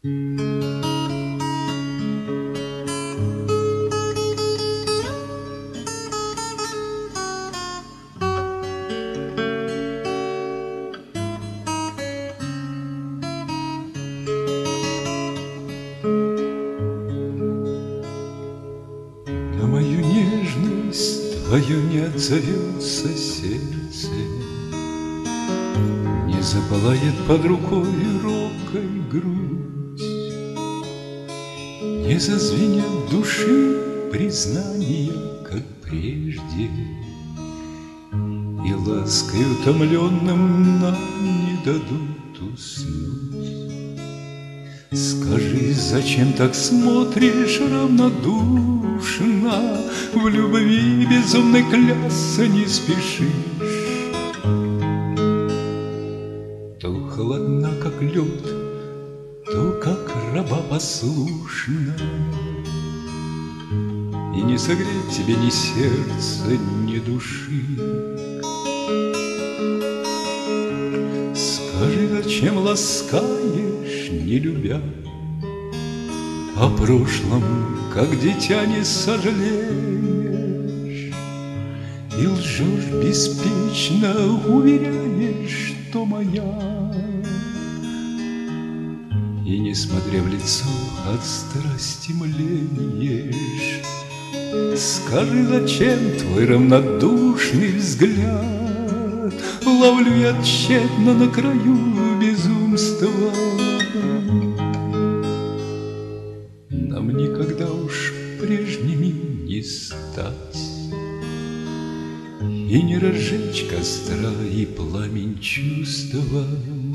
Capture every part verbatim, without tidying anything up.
На мою нежность твою не отзовется сердце, не запылает под рукой робкой грудь, не зазвенят души признания, как прежде, и лаской утомленным нам не дадут уснуть. Скажи, зачем так смотришь равнодушно, в любви безумной клясться не спешишь? То холодна, как лед, то как раба послушна, и не согреть тебе ни сердца, ни души. Скажи, зачем ласкаешь, не любя, о прошлом, как дитя, не сожалеешь, и лжешь беспечно, уверяешь, что моя, и, не смотря в лицо, от страсти млеешь. Скажи, зачем твой равнодушный взгляд ловлю я тщетно на краю безумства? Нам никогда уж прежними не стать, и не разжечь костра и пламень чувства.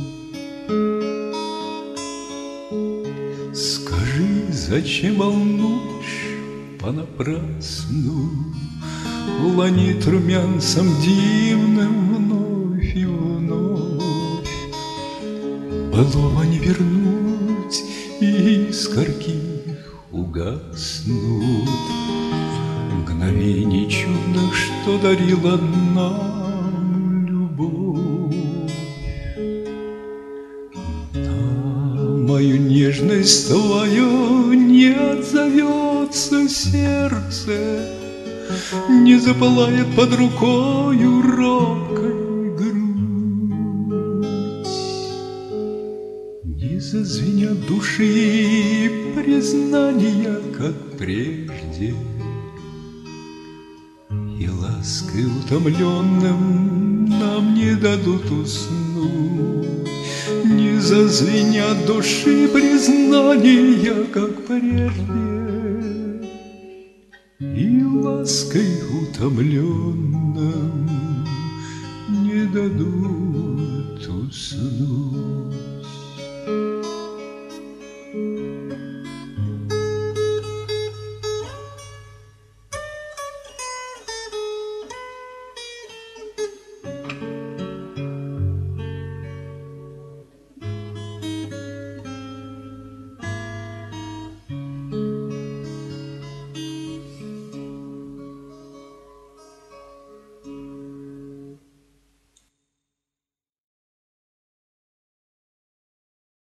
Скажи, зачем волнуешь понапрасну, ланит румянцем дивным вновь и вновь? Былого не вернуть, и искорки угаснут мгновений чудных, что дарила нам любовь. На мою нежность твою не отзовется сердце, не запылает под рукою робкой грудь, не зазвенят души признания, как прежде, и лаской утомленным нам не дадут уснуть, не зазвенят души признания, как прежде, и лаской утомленным не дадут уснуть.